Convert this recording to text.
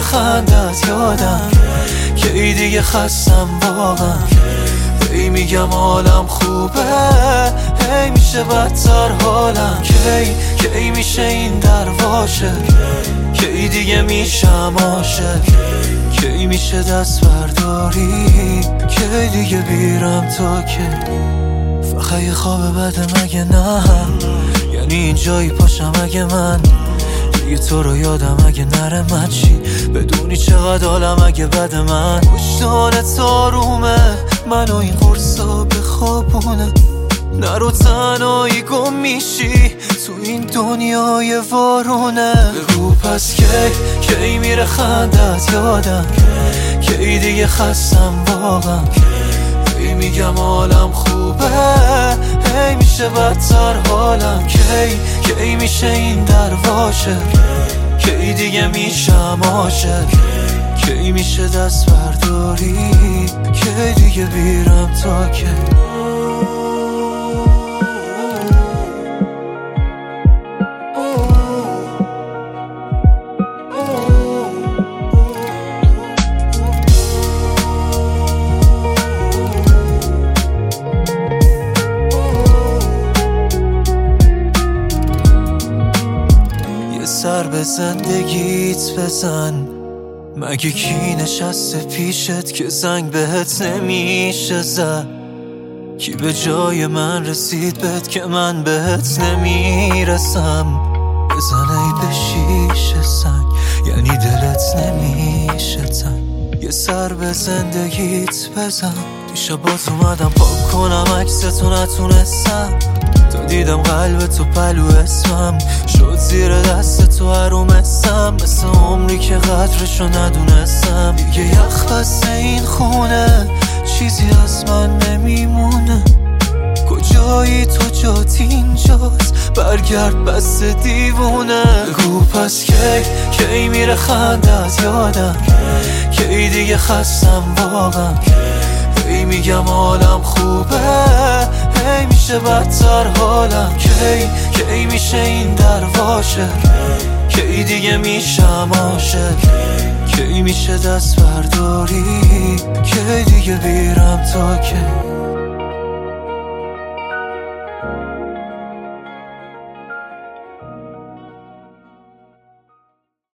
خندت یادم، کی دیگه خستم واقعا، هی میگم حالم خوبه، هی میشه بدتر حالم، کی میشه این در واشه، کی دیگه میشم عاشق، کی میشه دست برداری، کی دیگه بیرم تا که فقط یه خواب بده مگه نه، یعنی اینجایی پاشم اگه من دیگه تو رو یادم اگه نره من چی، بدونی چقدر حالم اگه بد من وجدانت آرومه، منو این قرصا بخوابونه، نرو تنهایی گم میشی تو این دنیای وارونه، بگو پس کی میره خندت یادم، کی دیگه خستم واقعا، هی میگم حالم خوبه، هی میشه بدتر حالم، کی میشه این در واشه، کی دیگه میشم عاشق، کی میشه دست برداری، کی دیگه بیرم تا که سر به زندگیت بزن، مگه کی نشسته پیشت که زنگ بهت نمیشه زد، کی به جای من رسید بهت که من بهت نمیرسم، بزن ای به شیشه سنگ، یعنی دلت نمیشه تنگ، یه سر به زندگیت بزن، دیشبات اومدم پاک کنم عکستو نتونستم، تا دیدم قلب تو پلو اسمم شد زیر دست تو حرومستم، مثل عمری که قدرشو ندونستم، دیگه یخ بسته این خونه، چیزی از من نمیمونه، کجایی تو جات اینجاست، برگرد بس دیوونه، بگو پس کی میره خندت یادم، کی دیگه خستم واقعا، هی میگم حالم خوبه، هی میشه بدتر حالم، کی میشه این در واشه، کی دیگه میشم عاشق، کی میشه دست برداری، کی دیگه بیرم تا که